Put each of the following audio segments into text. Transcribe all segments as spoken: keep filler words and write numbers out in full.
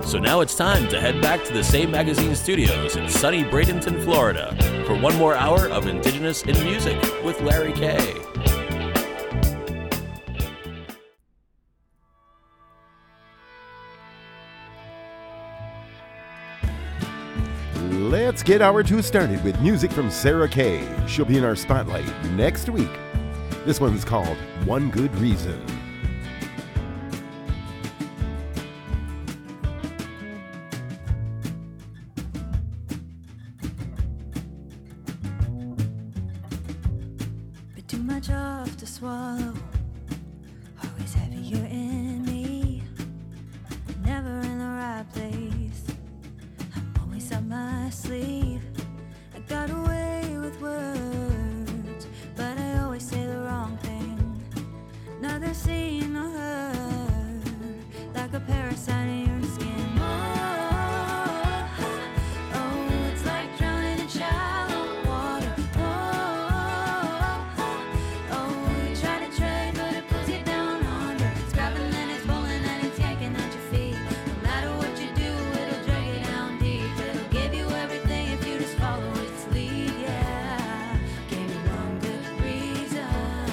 So now it's time to head back to the Save Magazine studios in sunny Bradenton, Florida, for one more hour of Indigenous in Music with Larry Kay. Let's get hour two started with music from Sarah Kay. She'll be in our spotlight next week. This one's called One Good Reason. But too much off to swallow, always heavier in me, never in the right place. I'm always up my sleeve. I got away with words, but I always say the wrong thing. Neither seen nor heard, like a parasite in your skin. Oh, oh, it's like drowning in shallow water. Oh, oh, you try to trade, but it pulls you down under. It's grabbing and it's pulling and it's yanking at your feet. No matter what you do, it'll drag you down deep. It'll give you everything if you just follow its lead. Yeah, give me one good reason.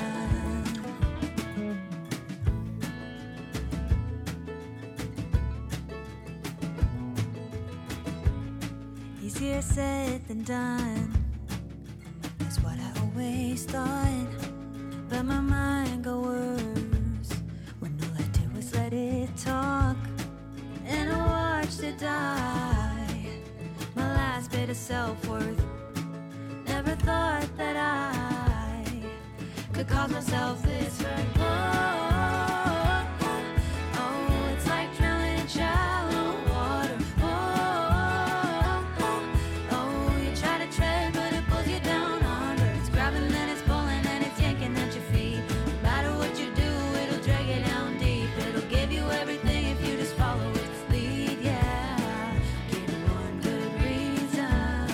Easier said than done, that's what I always thought. But my mind got worse when all I did was let it talk. And I watched it die, my last bit of self-worth. Never thought that I could cause myself this hurt. Oh, oh, it's like drowning in shallow water. Oh, oh, you try to tread, but it pulls you down under. It's grabbing and it's pulling and it's yanking at your feet. No matter what you do, it'll drag you down deep. It'll give you everything if you just follow its lead. Yeah, give me one good reason.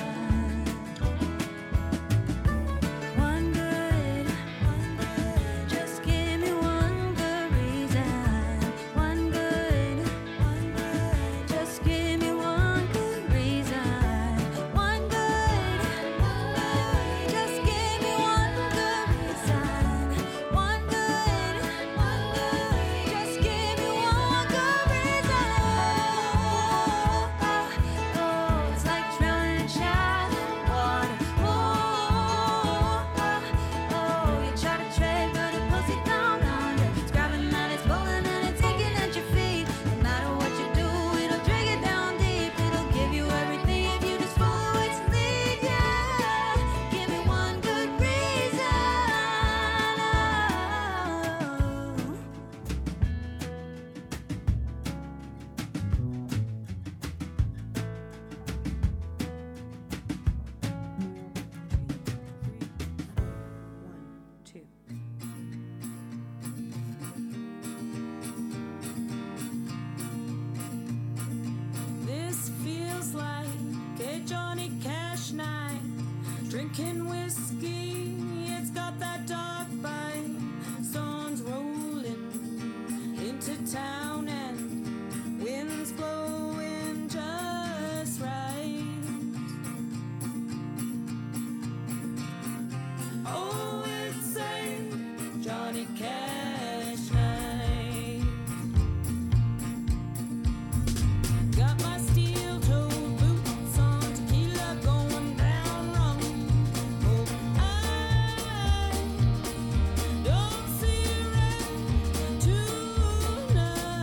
One good, one good, just give me one good reason. One good, one good, just give me one good reason. One good, one good, just give me one good reason. One good, one good, just give me one good reason. Oh, it's like drowning in shallow water. Oh, oh, you try to tread, but it pulls you down under. It's grabbing and it's pulling and it's yanking at your feet. No matter what you do, it'll drag you down deep. It'll give you everything if you just follow its lead. Yeah, give me one good reason. One, two. This feels like a Johnny Cash night. Drinking whiskey, it's got that dark bite. Storms rolling into town and winds blowing just right. Oh, it's a Johnny Cash night. Got my steel-toed boots on, tequila going down wrong. Oh, I don't see red tonight.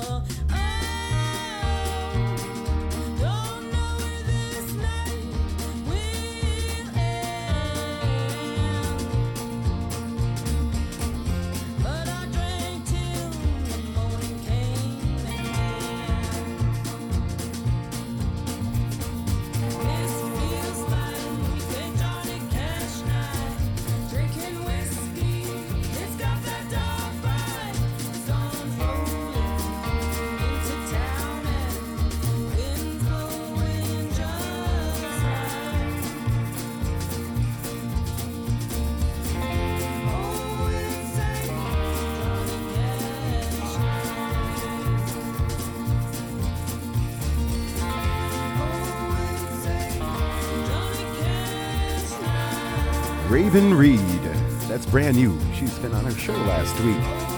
Raven Reed. That's brand new. She's been on our show last week.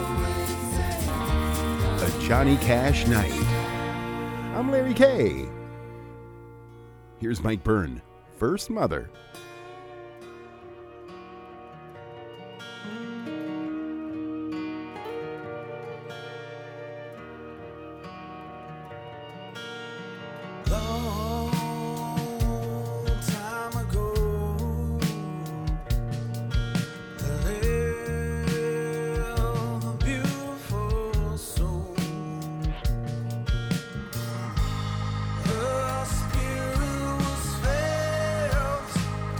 A Johnny Cash Night. I'm Larry K. Here's Mike Byrne, First Mother. Her spirit was felt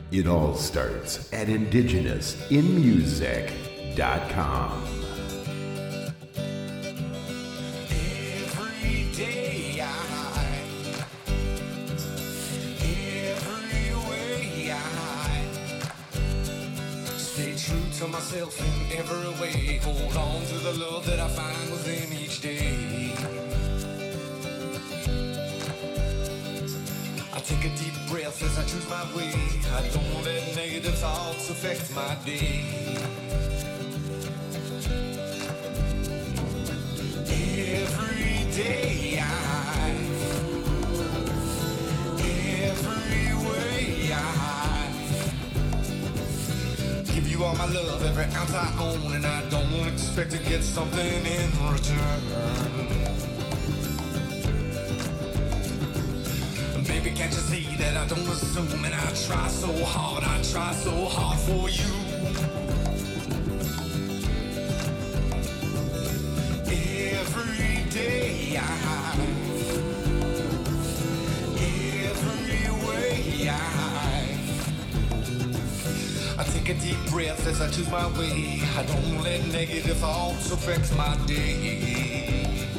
It all starts at indigenous in music dot com. Every day I, every way I stay true to myself in every way. Hold on to the love that I find within each day. I take a deep breath as I choose my way. I don't let negative thoughts affect my day. Every day I, every way I give you all my love, every ounce I own, and I don't expect to get something in return. Baby, can't you see that I don't assume, and I try so hard, I try so hard for you. Every day I, every way I, I take a deep breath as I choose my way. I don't let negative thoughts affect my day.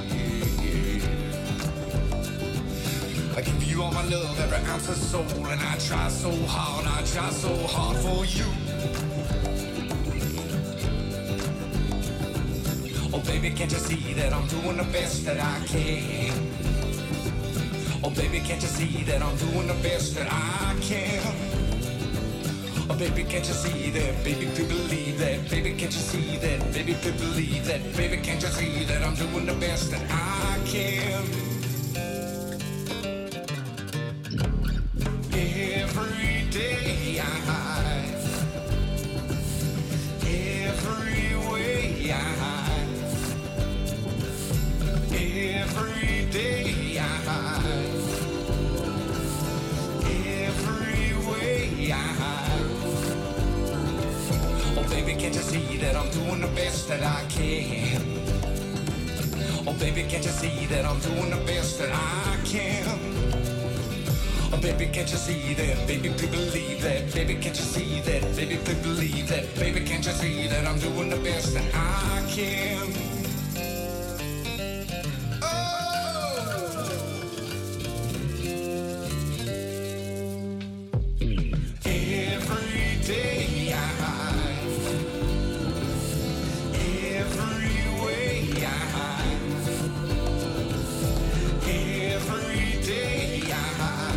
I give you all my love, every ounce of soul, and I try so hard, I try so hard for you. Oh baby, can't you see that I'm doing the best that I can? Oh baby, can't you see that I'm doing the best that I can? Oh baby, can't you see that? Baby, please believe that. Baby, can't you see that? Baby, please believe that. Baby, can't you see that I'm doing the best that I can? Every day I, every way I, every day I, every way I. Oh baby, can't you see that I'm doing the best that I can? Oh baby, can't you see that I'm doing the best that I can? Oh, baby, can't you see that? Baby, please believe that. Baby, can't you see that? Baby, please believe that. Baby, can't you see that I'm doing the best that I can? Oh! Every day I, every way I, every day I.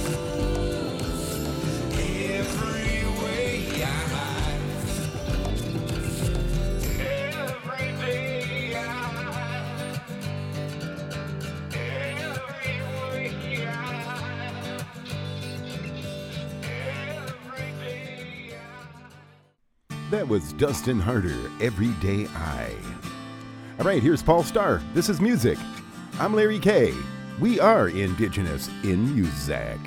That was Dustin Harder, Everyday I. All right, here's Paul Starr. This is music. I'm Larry K. We are Indigenous in Music.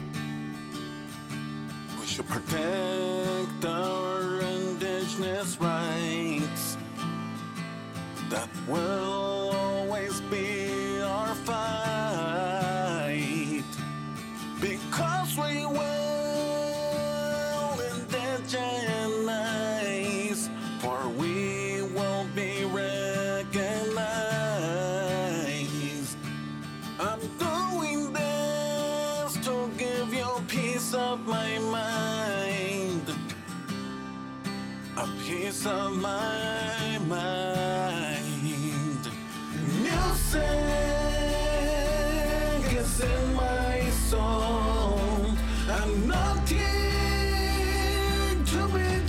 We should protect our indigenous rights. That will always be our fight. Because we will indigenize, for we will be recognized. I'm doing this to give you peace of my mind. A piece of my mind. Music is in my soul. I'm not here to be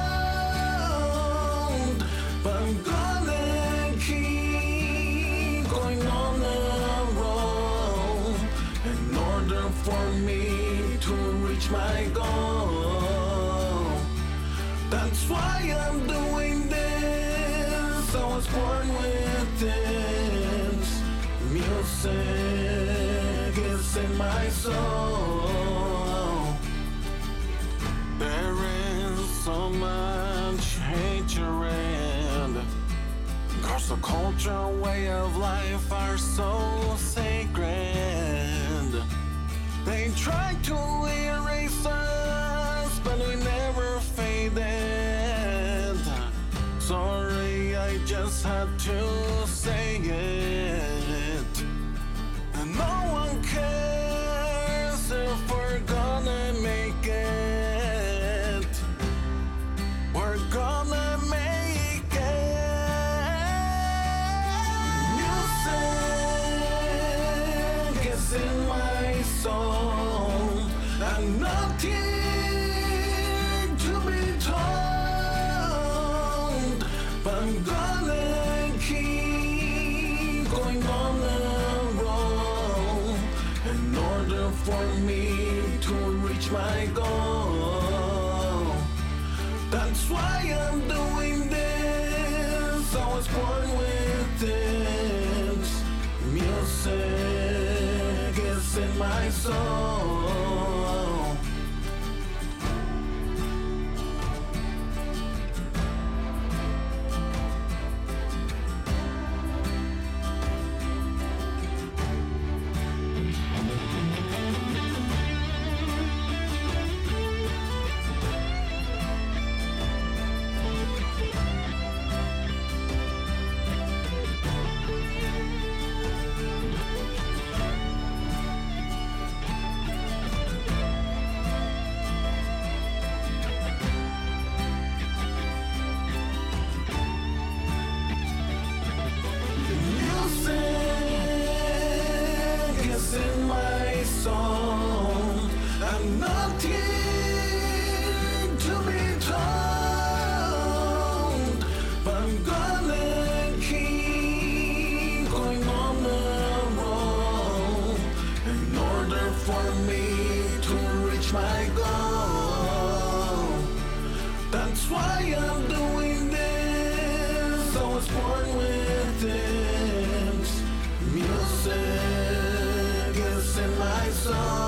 told, but I'm gonna keep going on the road in order for me to reach my goal. That's why I'm doing this. I was born with this. Music is in my soul. There is so much hatred, cause the culture, way of life are so sacred. They try to erase us, but just had to say it. And no one cares if we're gonna make it. We're gonna make it. Music is in my soul, and nothing to be told. But I'm gonna keep going on the road in order for me to reach my goal. That's why I'm doing this. I was born with this. Music is in my soul. Music is in my soul, and nothing to be told. But I'm gonna keep going on the road in order for me to reach my goal. That's why I'm doing this. I was born with this. Music is in my soul.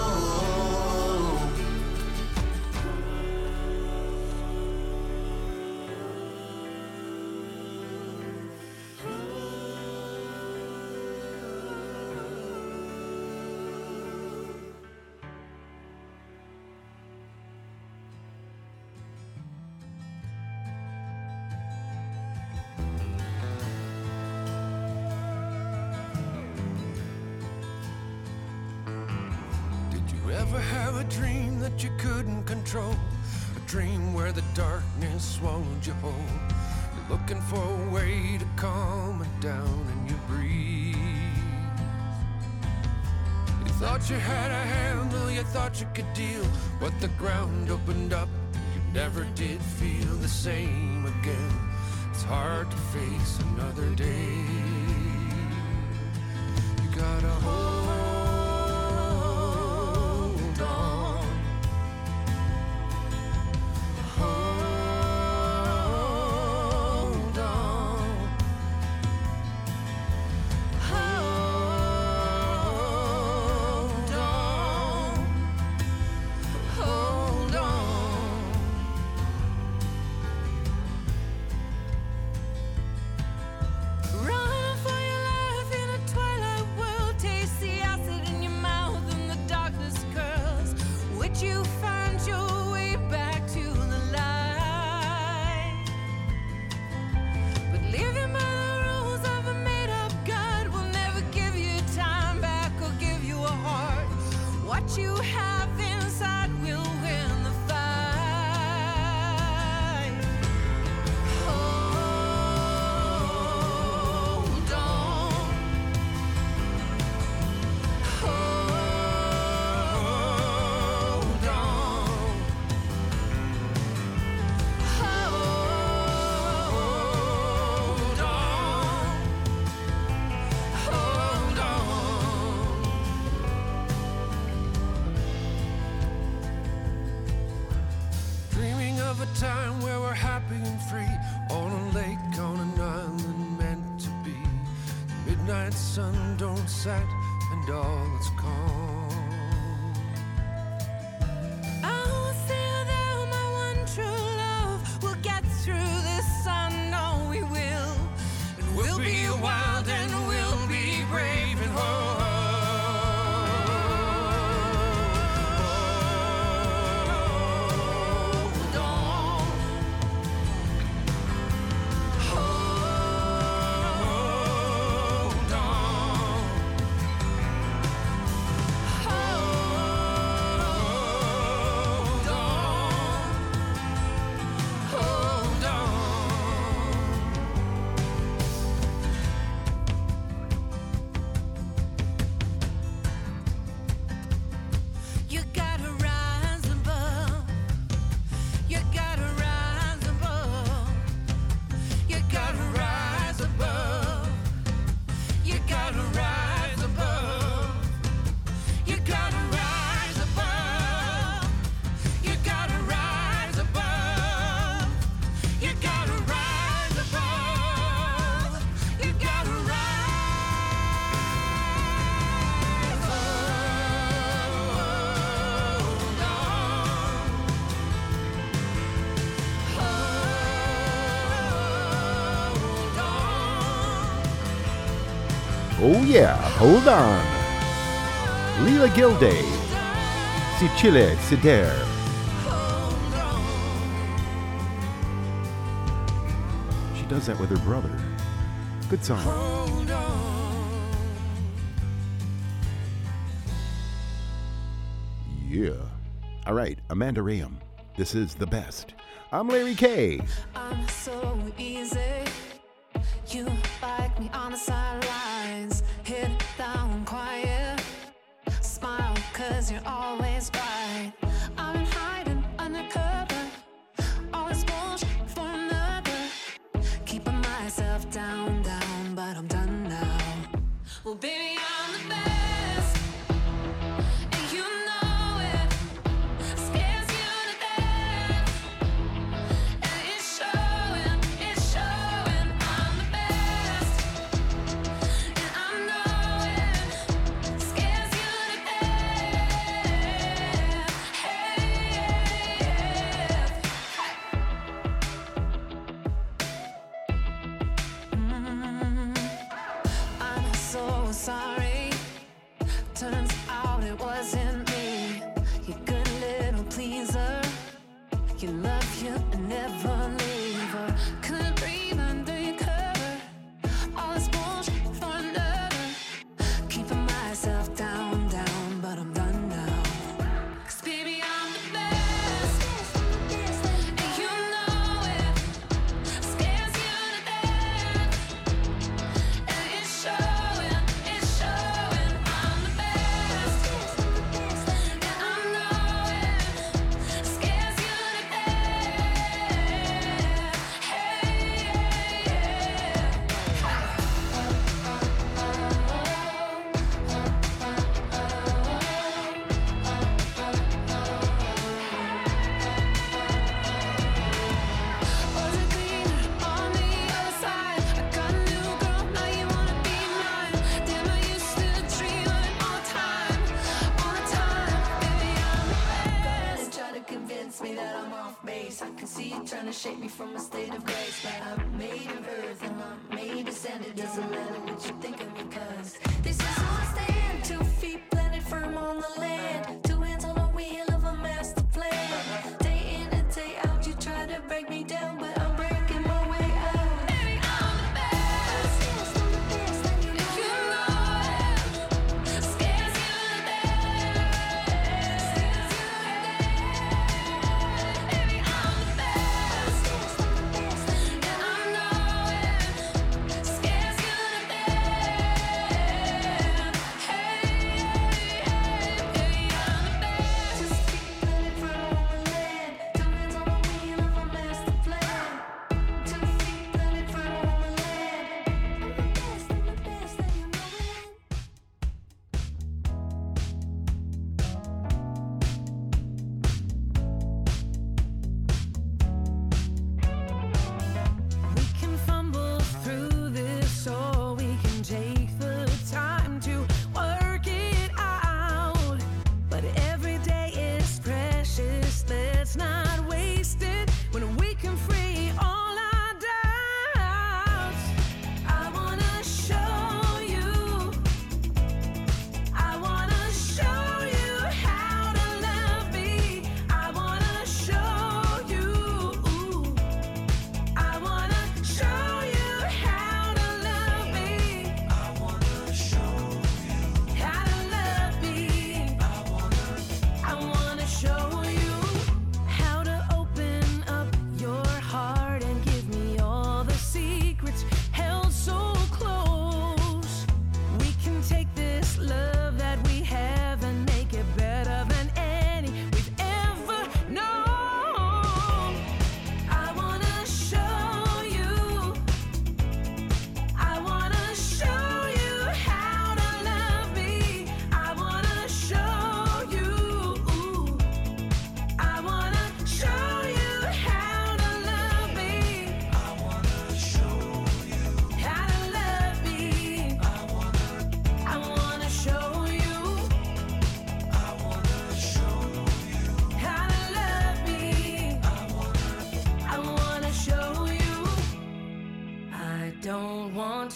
Did you ever have a dream that you couldn't control? A dream where the darkness swallowed you whole. You're looking for a way to calm it down and you breathe. You thought you had a handle, you thought you could deal, but the ground opened up and you never did feel the same again. It's hard to face another day. You gotta hold on. Hold on. Hold on. Hold on. Run for your life in a twilight world. Taste the acid in your mouth and the darkness curls. Would you find your way back to the light? But living by the rules of a made-up God will never give you time back or give you a heart. What you have inside will win the fight. Hold on. Hold on. Hold on. Hold on. Dreaming of a time where we're happy and free, on a lake, on an island meant to be. The midnight sun don't set and all is calm. I will say that my one true love will get through this. I know we will. And we'll be wild and we'll be brave and hold. Hold on. Hold Oh yeah, hold on. Leela Gilday, Si Chile Sider. She does that with her brother. Good song. Yeah. All right, Amanda Rayam. This is The Best. I'm Larry K. I'm so easy. You like me on the sidelines. Hit down quiet. Smile cause you're always right. I've been hiding undercover. Always bullshit for another. Keeping myself down, down, but I'm done now. Well, baby, I'm the best. And you know it. Scares you to death. And it's showing, it's showing. I'm the best. And I know it. Scares you to death. Hey, Mm, I'm so sorry. Turns out it wasn't me. You good little pleaser. You love you and never leave her. Couldn't breathe under your cover. All this bullshit for another. Keeping myself down, down, but I'm done now. 'Cause baby, I'm the best. And you know it. Scares you to death. And it's showing, it's showing. I'm the best. And I know it. Scares you to death. Hey, was it cleaner on the other side? I got a new girl, now you wanna be mine. Damn, I used to dream it all the time, all the time. Baby, I'm the best. And try to convince me that I'm off base. I can see you trying to shake me from a state of grace. But I'm made of earth and I'm made of sand. It doesn't matter what you think of me, cause this is who I stand. Two feet planted firm on the land. Two hands on the wheel of a master plan. Day in and day out, you try to break me down, but I'm breaking my way out. Baby, I'm the best. You know it. Scares you to death. Baby, I'm the best. And I know it. Scares you to death.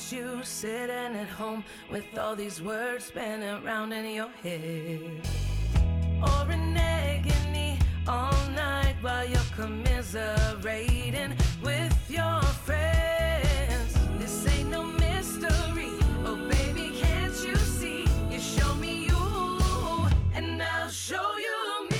miss you sitting at home with all these words spinning around in your head. Or an agony all night while you're commiserating with your friends. This ain't no mystery. Oh, baby, can't you see? You show me you, and I'll show you.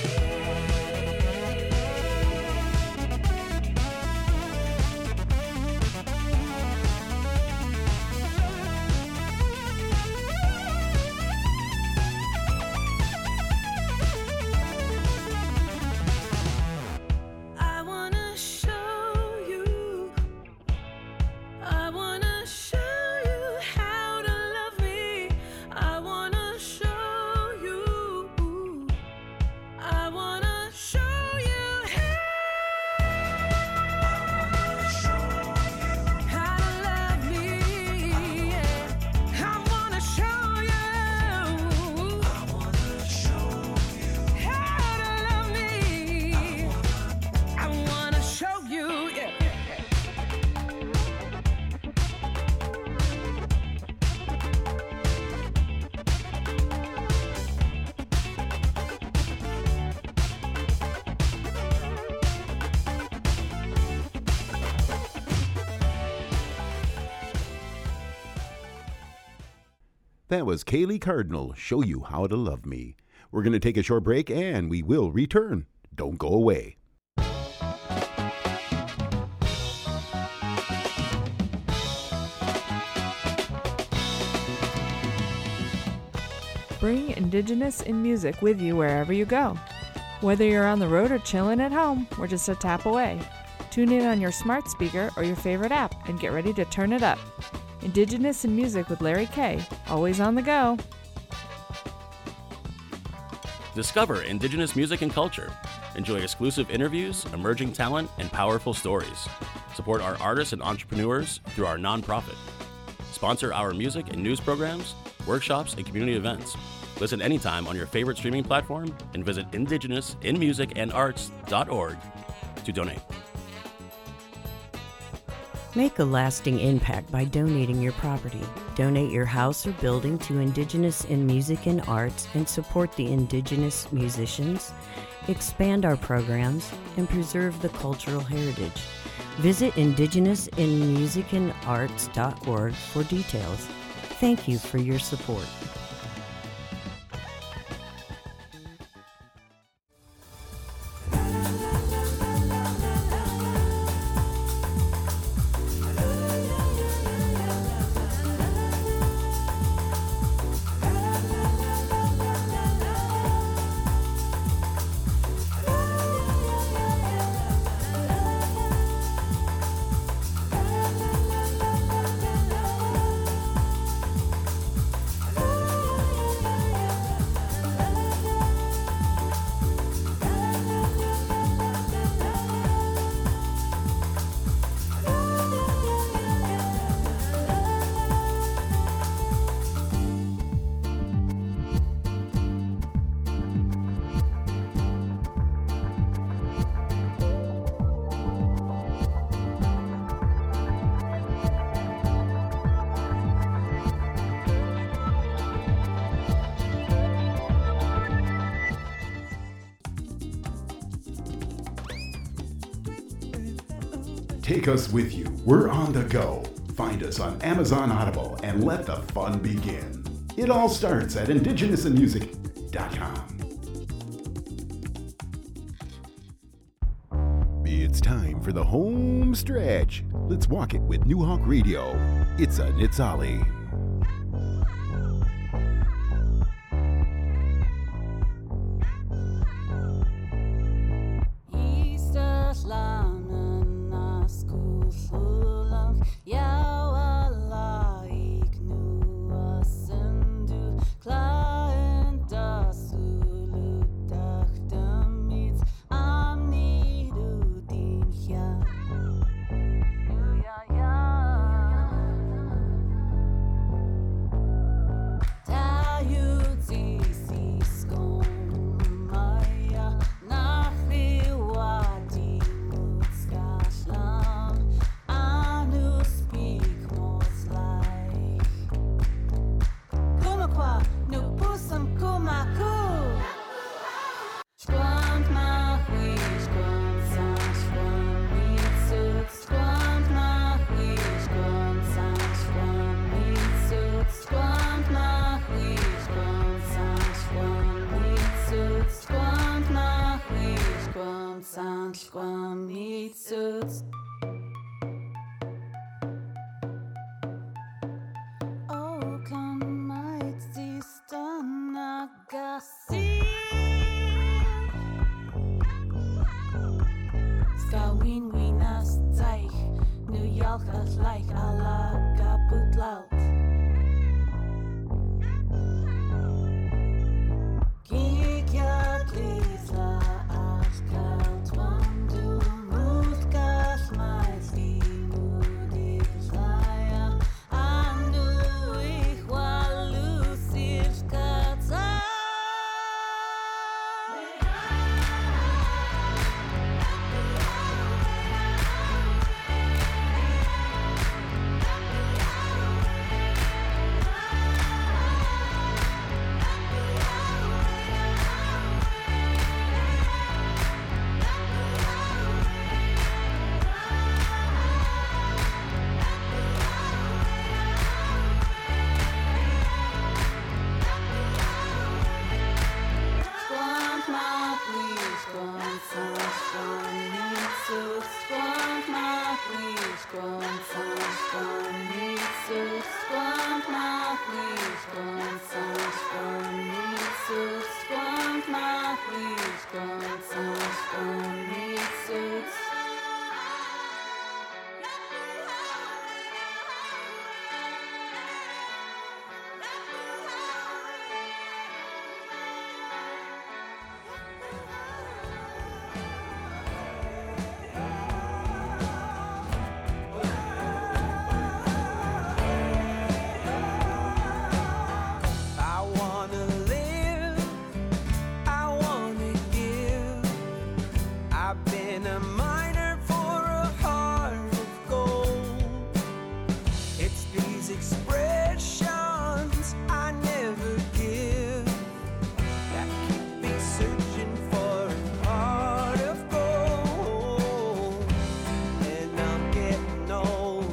That was Kaylee Cardinal, Show You How to Love Me. We're going to take a short break and we will return. Don't go away. Bring Indigenous in music with you wherever you go. Whether you're on the road or chilling at home, we're just a tap away. Tune in on your smart speaker or your favorite app and get ready to turn it up. Indigenous in Music with Larry K. Always on the go. Discover Indigenous music and culture. Enjoy exclusive interviews, emerging talent, and powerful stories. Support our artists and entrepreneurs through our nonprofit. Sponsor our music and news programs, workshops, and community events. Listen anytime on your favorite streaming platform and visit indigenous in music and arts dot org to donate. Make a lasting impact by donating your property. Donate your house or building to Indigenous in Music and Arts and support the Indigenous musicians, expand our programs, and preserve the cultural heritage. Visit indigenous in music and arts dot org for details. Thank you for your support. Take us with you. We're on the go. Find us on Amazon Audible and let the fun begin. It all starts at indigenous in music dot com. It's time for the home stretch. Let's walk it with New Hawk Radio. It's a Nitzali. suits. Oh, kan might see Stanagasi. Skawin winas taich, nu jalchas like ala kaput laut. Kikiat lisa askalt wandu muskas maisi mudilaya andu ich walusir kata. Squant my please, squant some, squant need to squant my please, squant some, squant need to squant my please, squant some, squant need to squant my please, squant some, squant need to. I wanna live, I wanna give. I've been a miner for a heart of gold. It's these expressions I never give that keep me searching for a heart of gold. And I'm getting old.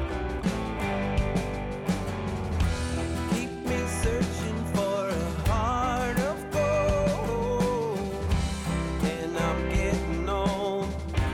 Keep me searching for a heart of gold. And I'm getting old.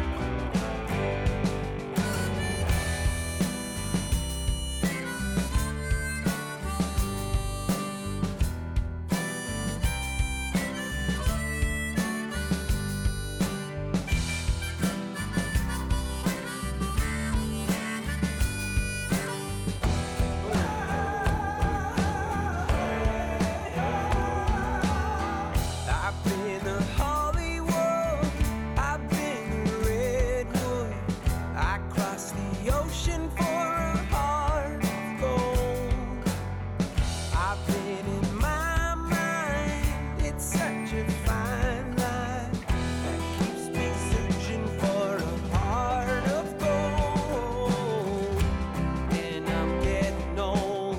I've been a Hollywood, I've been a redwood. I crossed the ocean for a heart of gold. I've been in my mind, it's such a fine line that keeps me searching for a heart of gold. And I'm getting old.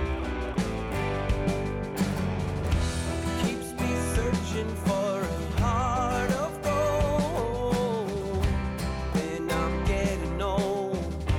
Keeps me searching for a heart of gold. And I'm getting old.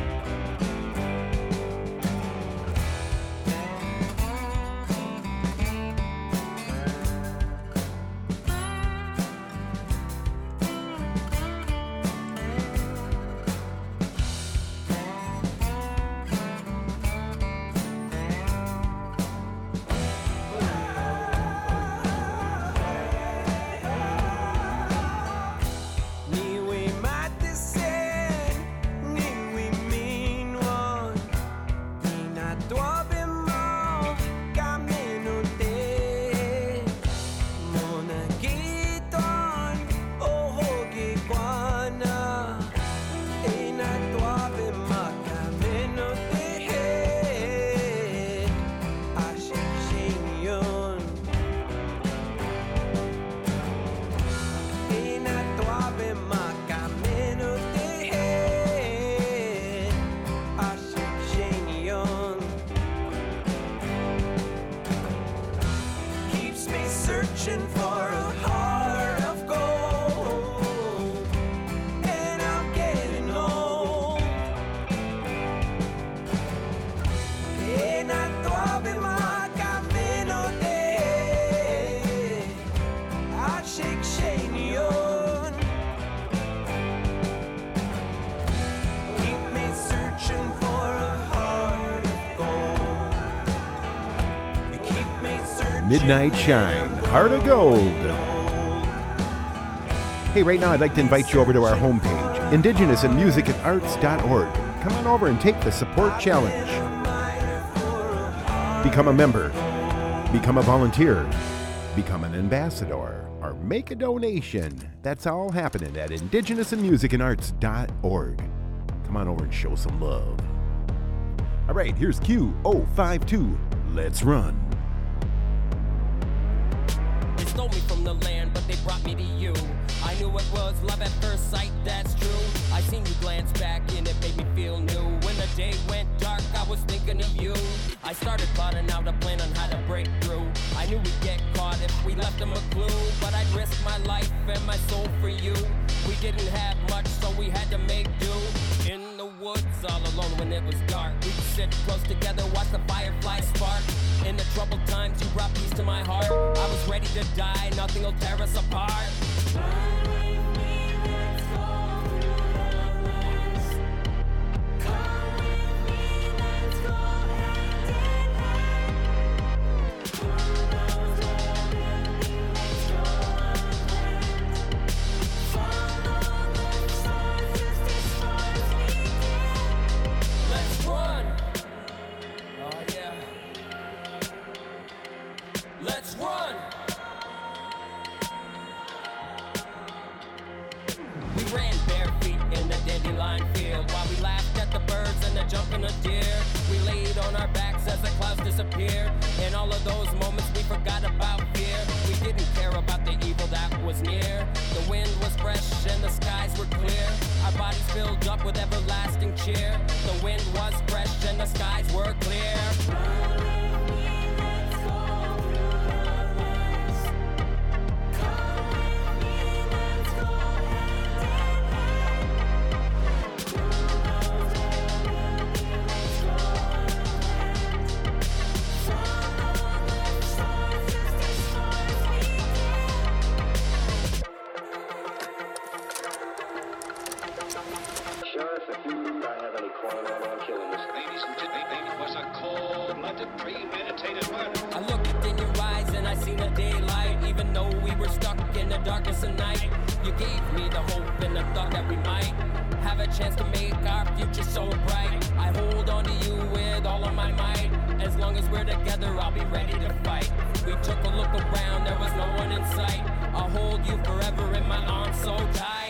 Ni we matisen, ni we mean one. Ni na tuabe mo kamino te. Mona giton oho gikwana. E na tuabe mo kamino te. Ashik shinyon. Ina tuabe ma camino te Ashik Shenyon. Keeps me searching for a heart of gold. And I'm getting old. Ina tuabe ma camino te Ashik Shenyon. Midnight Shine, Heart of Gold. Hey, right now I'd like to invite you over to our homepage, indigenous in music and arts dot org. Come on over and take the support challenge. Become a member, become a volunteer, become an ambassador, or make a donation. That's all happening at indigenous in music and arts dot org. Come on over and show some love. All right, here's Q zero five two. Let's run. They stole me from the land, but they brought me to you. I knew it was love at first sight, that's true. I seen you glance back and it made me feel new. When the day went dark, I was thinking of you. I started plotting out a plan on how to break through. I knew we'd get caught if we left them a clue, but I'd risk my life and my soul for you. We didn't have much, so we had to make do. In the woods, all alone when it was dark, we'd sit close together, watch the fireflies spark. In the troubled times, you brought peace to my heart. I was ready to die, nothing will tear us apart. Let's run! We ran bare feet in the dandelion field while we laughed at the birds and the jumping of deer. We laid on our backs as the clouds disappeared. In all of those moments we forgot about fear. We didn't care about the evil that was near. The wind was fresh and the skies were clear. Our bodies filled up with everlasting cheer. The wind was fresh and the skies were clear. Chance to make our future so bright. I hold on to you with all of my might. As long as we're together, I'll be ready to fight. We took a look around, there was no one in sight. I'll hold you forever in my arms so tight.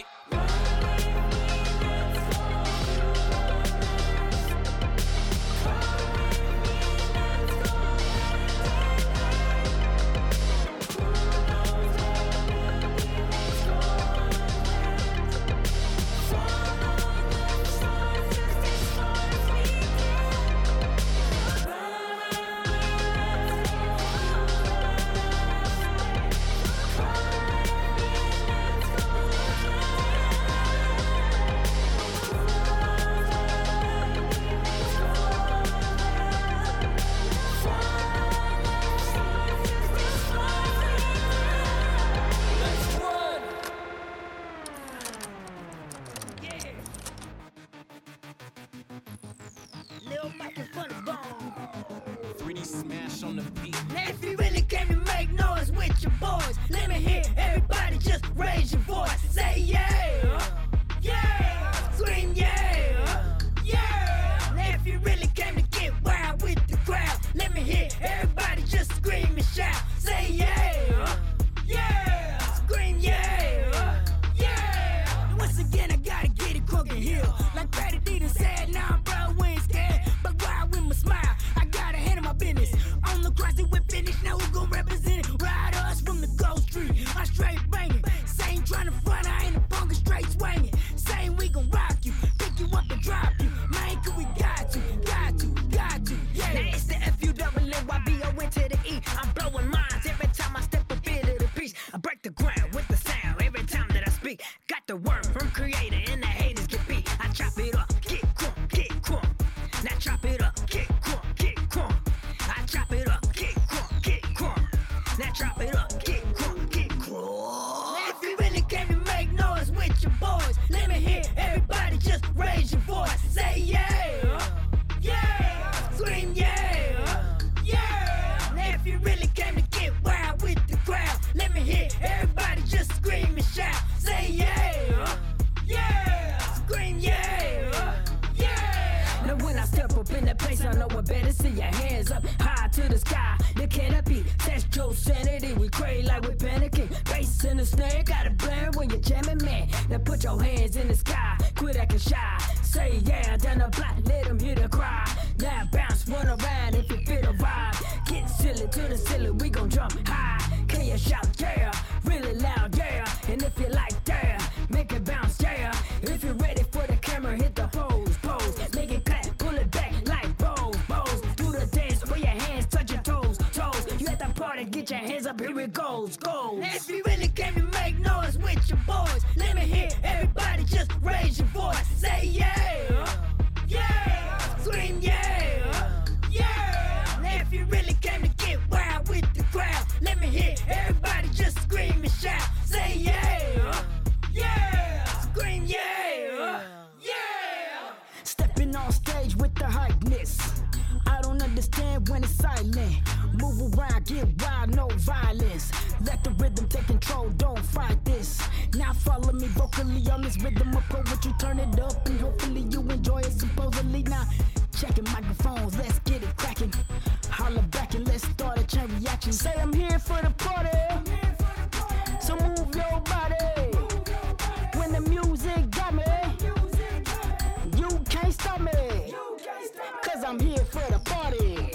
If you really came to get we cray like we're panicking. Bass in the snare, got it blaring when you're jamming, man. Now put your hands in the sky, quit acting shy. Say yeah, down the block, let them hear the cry. Now bounce, run around if you feel the vibe. Get silly to the silly, we gon' jump high. Can you shout yeah, really loud yeah? And if you like yeah, make it bounce yeah. If you're ready for the camera, hit the pose, pose. Make it clap, pull it back like bows, bows. Do the dance where your hands touch your toes, toes. You at the party, get your hands up, here it goes, goes. If you really came to make noise with your boys, let me hear everybody just raise your voice. Say yeah, yeah, scream yeah, yeah. If you really came to get wild with the crowd, let me hear everybody just scream and shout. Say yeah, yeah, scream yeah, yeah. Stepping on stage with the hypeness. I don't understand when it's silent. Move around, get wild, no violence. Let the rhythm take control, don't fight this. Now follow me vocally on this rhythm of poetry. Turn it up and hopefully you enjoy it supposedly. Now checking microphones, let's get it cracking. Holler back and let's start a chain reaction. Say I'm here for the party, so move your body. When the music got me, you can't stop me, cause I'm here for the party.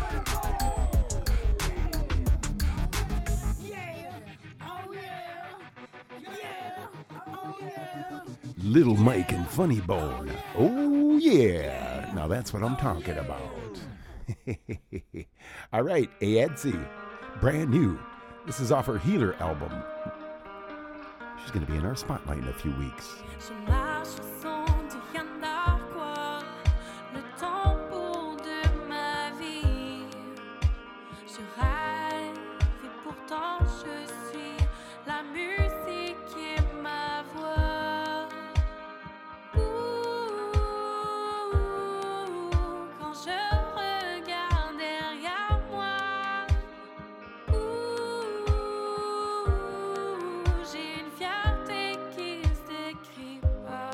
Little Mike and Funny Bone. Oh, yeah. Now that's what I'm talking about. All right, Aedsy. Brand new. This is off her Healer album. She's going to be in our spotlight in a few weeks. Je marche sans rien d'avoir le temps pour de ma vie. Je rêve et pourtant je suis la musique et ma voix. Ouh, quand je regarde derrière moi, ouh, j'ai une fierté qui se décrit pas.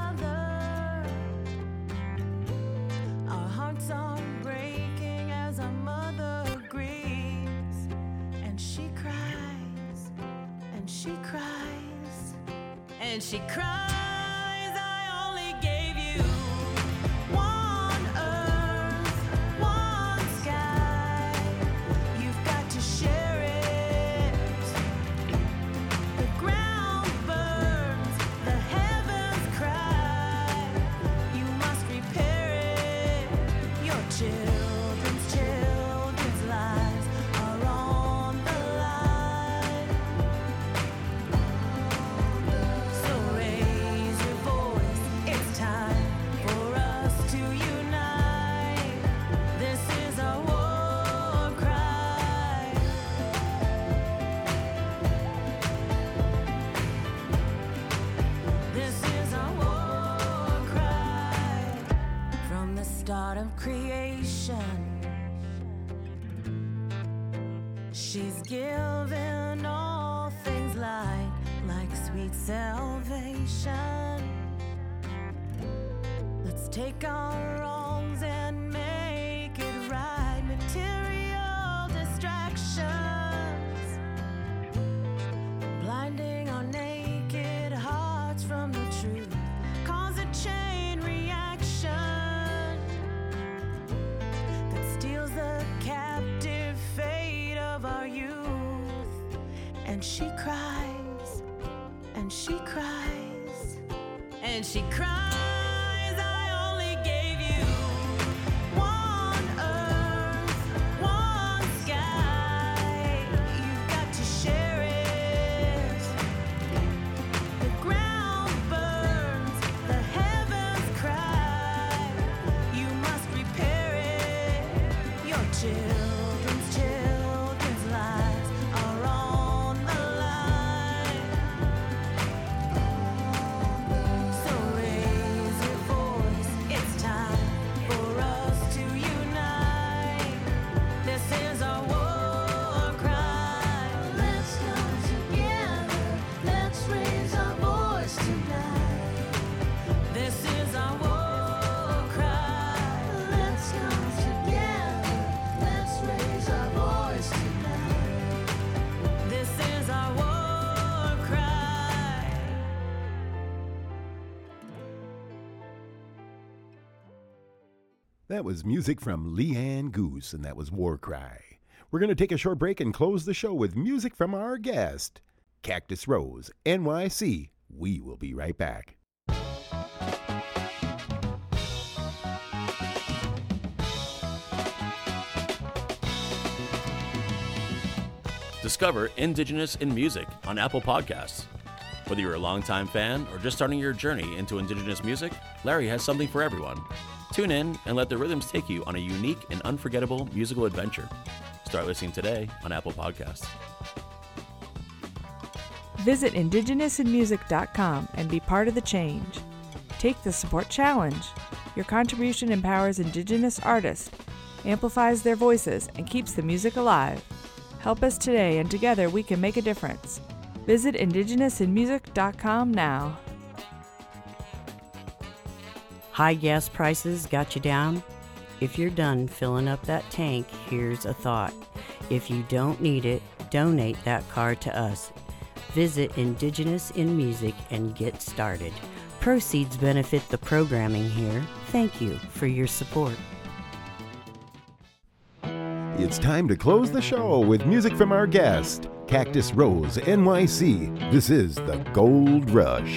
father. Our hearts are breaking as our mother grieves, and she cries, and she cries, and she cries. I only gave you one earth, one sky. You've got to share it. The ground burns, the heavens cry. You must repair it. Your children's children's lives are on the line. So raise your voice. It's time for us to unite. This is our war cry. This is our war cry. From the start of creation, she's given all things light, like sweet salvation. Let's take our wrongs and make it right. Material distractions, blinding our naked hearts from the truth, cause a chain reaction that steals the captive fate of our youth. And she cries, and she cries, and she cries. I only gave you one earth, one sky. You've got to share it. The ground burns, the heavens cry. You must repair it. Your children's children's lives are on the line. So raise your voice. It's time for us to unite. This is our war cry. Let's come together. Let's raise our voice tonight. This is our war cry. Let's come together. Let's raise our voice tonight. This is our war cry. That was music from Leanne Goose, and that was War Cry. We're going to take a short break and close the show with music from our guest, Cactus Rose, N Y C. We will be right back. Discover Indigenous in Music on Apple Podcasts. Whether you're a longtime fan or just starting your journey into Indigenous music, Larry has something for everyone. Tune in and let the rhythms take you on a unique and unforgettable musical adventure. Start listening today on Apple Podcasts. Visit indigenous in music dot com and be part of the change. Take the Support Challenge. Your contribution empowers Indigenous artists, amplifies their voices, and keeps the music alive. Help us today, and together we can make a difference. Visit indigenous in music dot com now. High gas prices got you down? If you're done filling up that tank, here's a thought. If you don't need it, donate that car to us. Visit Indigenous in Music and get started. Proceeds benefit the programming here. Thank you for your support. It's time to close the show with music from our guest, Cactus Rose, N Y C. This is the Gold Rush.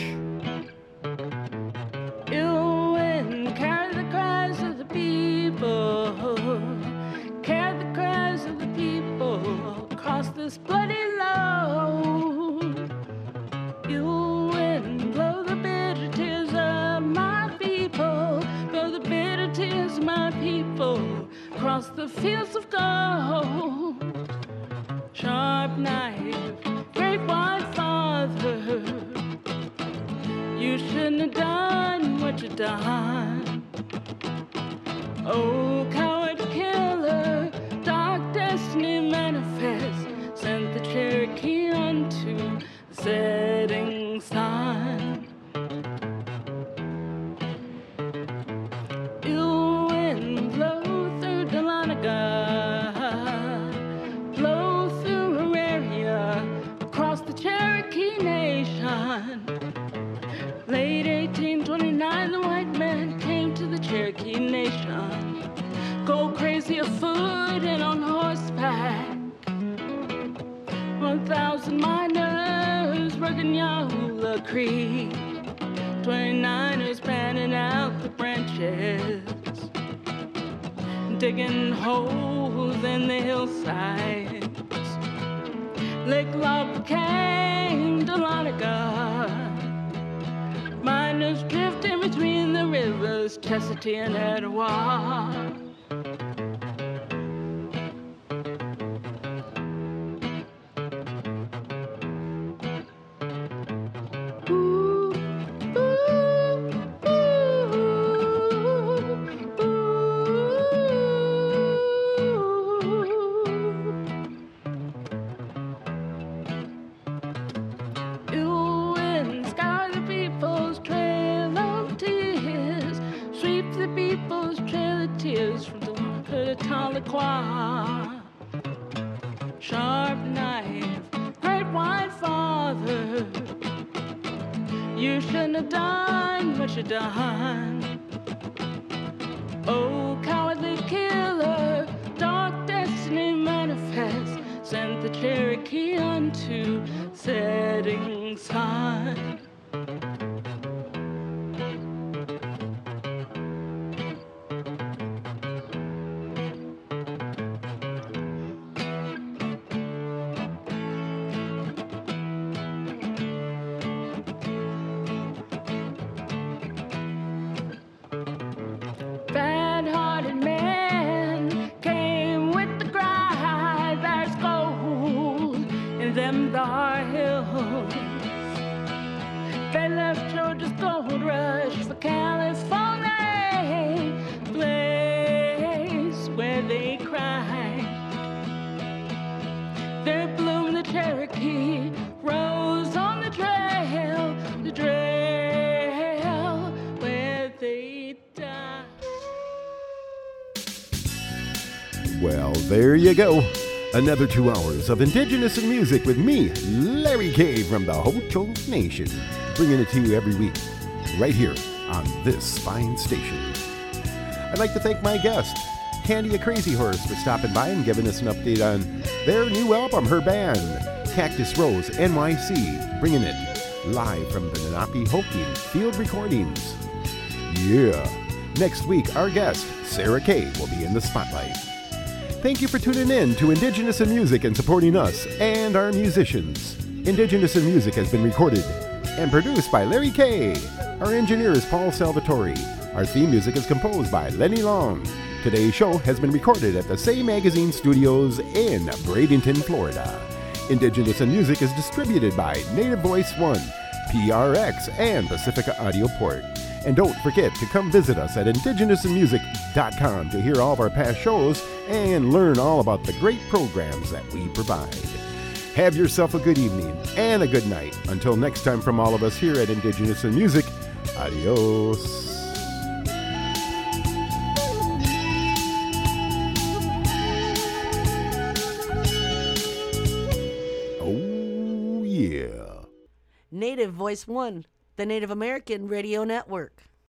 You win, carry the cries of the people, carry the cries of the people across this bloody load. You win, blow the bitter tears of my people, blow the bitter tears of my people across the fields of gold. Sharp knife, great white father, you shouldn't have done what you done. Oh, coward killer, dark destiny manifest, sent the Cherokee unto the setting sun. Cherokee Nation. Go crazy afoot and on horseback. One thousand miners working Yaula Creek. Twenty-niners panning out the branches. Digging holes in the hillsides. Lake Lobcang, Dahlonega. Miners drifting between the rivers, Chestatee and Etowah. Sharp knife, great white father. You shouldn't have done what you done. Oh, cowardly killer, dark destiny manifest. Sent the Cherokee unto setting sun. Bad-hearted men came with the cry, there's gold in them thar hills. They left Georgia's gold rush for California, place where they cried. There bloomed the Cherokee, rose on the trail, the trail where they died. Well, there you go. Another two hours of Indigenous in Music with me, Larry K. from the Hocho Nation, bringing it to you every week, right here on this fine station. I'd like to thank my guest, Candy a Crazy Horse, for stopping by and giving us an update on their new album, her band, Cactus Rose N Y C, bringing it live from the Lenape Hokie Field Recordings. Yeah. Next week, our guest, Sarah Kay, will be in the spotlight. Thank you for tuning in to Indigenous in Music and supporting us and our musicians. Indigenous in Music has been recorded and produced by Larry Kay. Our engineer is Paul Salvatore. Our theme music is composed by Lenny Long. Today's show has been recorded at the Say Magazine Studios in Bradenton, Florida. Indigenous in Music is distributed by Native Voice One, P R X, and Pacifica Audio Port. And don't forget to come visit us at indigenous in music dot com to hear all of our past shows and learn all about the great programs that we provide. Have yourself a good evening and a good night. Until next time, from all of us here at Indigenous in Music, adios. Native Voice One, the Native American Radio Network.